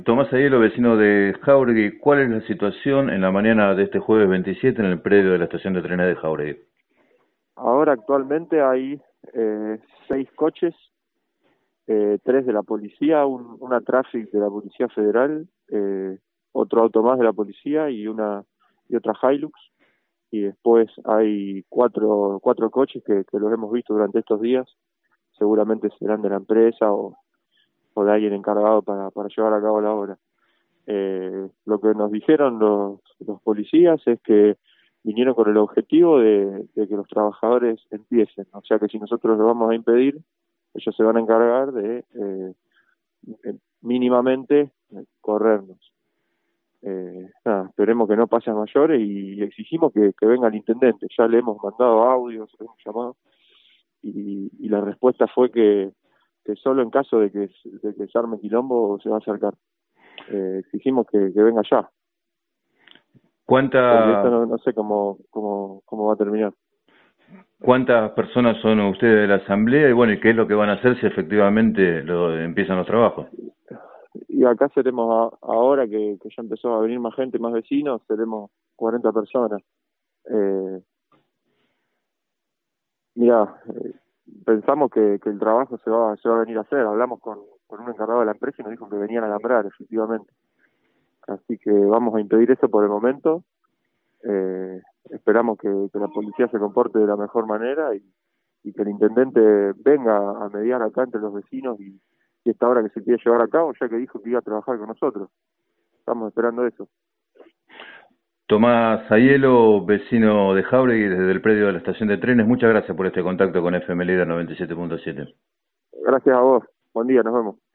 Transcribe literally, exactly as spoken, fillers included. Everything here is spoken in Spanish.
Tomás Ayelo, vecino de Jáuregui, ¿cuál es la situación en la mañana de este jueves veintisiete en el predio de la estación de trenes de Jáuregui? Ahora actualmente hay eh, seis coches, eh, tres de la policía, un, una traffic de la Policía Federal, eh, otro auto más de la policía y una y otra Hilux. Y después hay cuatro, cuatro coches que, que los hemos visto durante estos días. Seguramente serán de la empresa o, o de alguien encargado para, para llevar a cabo la obra. Eh, lo que nos dijeron los, los policías es que vinieron con el objetivo de, de que los trabajadores empiecen, o sea que si nosotros lo vamos a impedir, ellos se van a encargar de eh, eh, mínimamente eh, corrernos. Eh, nada, esperemos que no pase a mayores y exigimos que, que venga el intendente. Ya le hemos mandado audios, le hemos llamado y, y la respuesta fue que, que solo en caso de que, de que se arme quilombo se va a acercar. Eh, exigimos que, que venga ya, porque esto ¿Cuánta, no, no sé cómo, cómo, cómo va a terminar. ¿Cuántas personas son ustedes de la asamblea y bueno, y qué es lo que van a hacer si efectivamente lo, empiezan los trabajos? Y acá seremos, a- ahora que, que ya empezó a venir más gente, más vecinos, seremos cuarenta personas. Eh, mira, eh, pensamos que, que el trabajo se va, se va a venir a hacer. Hablamos con, con un encargado de la empresa y nos dijo que venían a alambrar, efectivamente. Así que vamos a impedir eso por el momento. Eh, esperamos que, que la policía se comporte de la mejor manera y, y que el intendente venga a mediar acá entre los vecinos y, y esta obra que se quiere llevar a cabo, ya que dijo que iba a trabajar con nosotros. Estamos esperando eso. Tomás Ayelo, vecino de Jáuregui, desde el predio de la estación de trenes, muchas gracias por este contacto con F M Líder noventa y siete punto siete. Gracias a vos. Buen día, nos vemos.